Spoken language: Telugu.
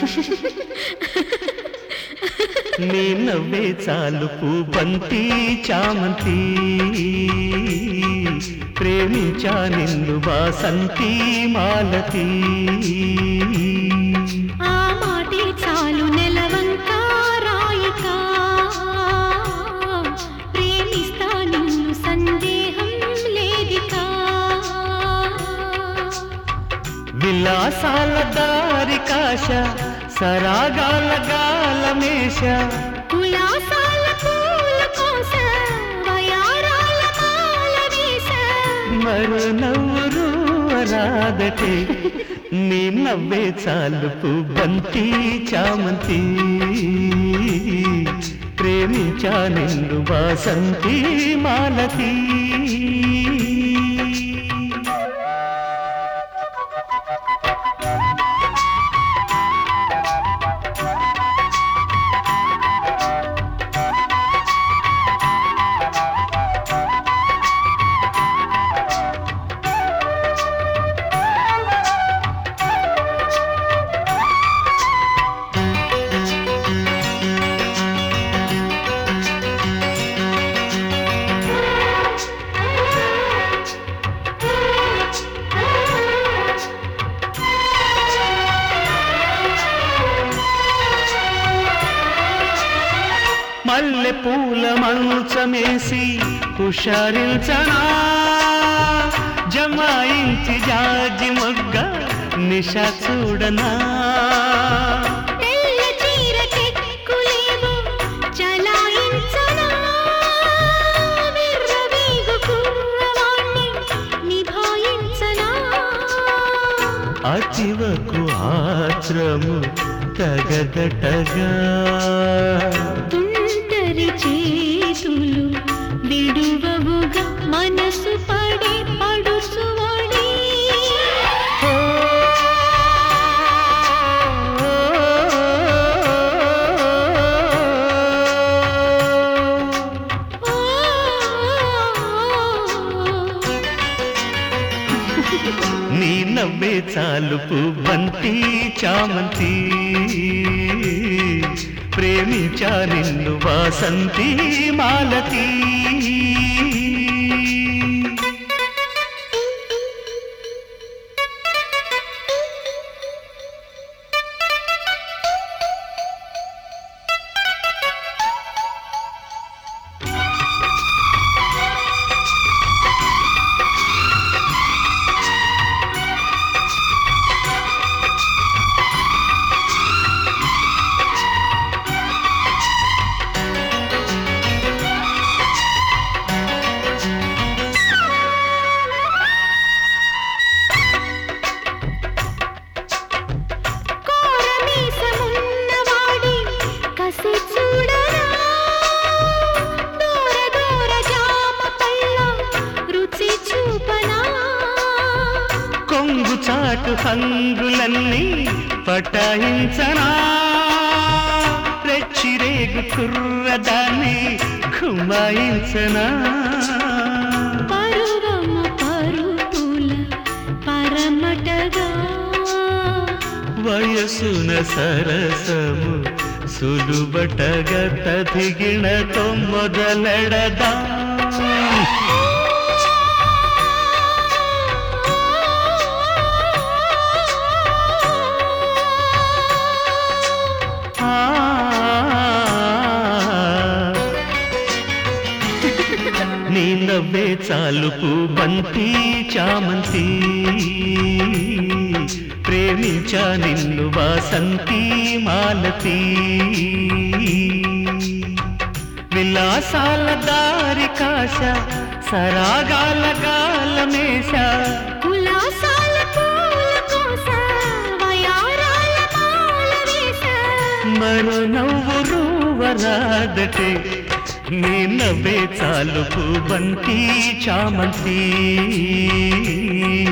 నీ నవ్వే చాలు పూబంతి చామంతి ప్రేమించా నిన్ను వాసంతి మాలతి ఆ మాటే చాలు నెలవంక రాయిక ప్రేమిస్తా నిన్ను సందేహం లేదిక విలాసాల దారి కాశ సరాగాల గాలమేష ఉల్లాసాల పూల కోస వయారాల మాల వేస మరో నవ్వురు రాదటే నీ నవ్వే చాలు పూబంతి చామంతి ప్రేమించా నిన్ను వాసంతి మాలతి మల్లె పూల మంచమేసి హుషారించనా జమాయించి జాజి మొగ్గ నిష చూడనా తెల్ల చీర టెక్కులేమో చలాయించనా విర్రవీగు కుర్రవాణ్ణి నిభాయించనా అతివకు ఆత్రము తగదటగా తుంటరి చేతులు విడువవుగా మనసు పడే పడుచువడి నీ నవ్వే చాలు పూబంతి చామంతి ప్రేమించా నిన్ను వాసంతి మాలతి కొంగు చాటు హంగులన్నీ పటాయించనా రెచ్చిరేగు కుర్రదాన్ని కుమాయించనా పరువము పరుపుల పరమటగా వయసున సరసము సులుబటగా తదిగిణతో మొదలెడదా నీ నవ్వే చాలు పూబంతి చామంతి ప్రేమించా నిన్ను వాసంతి మాలతి విలాసాల దారి కాశ సరాగాల గాలమేష ఉల్లాసాల పూల కోస వయారాల మాల వేస మరో నవ్వురు వరాదటే నీ నవ్వే చాలు పూబంతి చామంతి